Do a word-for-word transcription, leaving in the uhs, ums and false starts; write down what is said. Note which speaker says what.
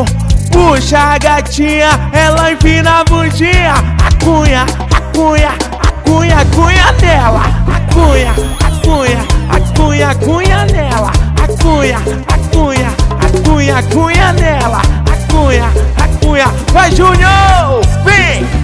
Speaker 1: Juninho puxa a gatinha, ela empina a bundinha. A cunha, a cunha, a cunha, a cunha nela. A cunha, a cunha, a cunha, a cunha nela. A cunha, a cunha, a cunha, a cunha nela. A cunha, a cunha, vai Júnior, vem!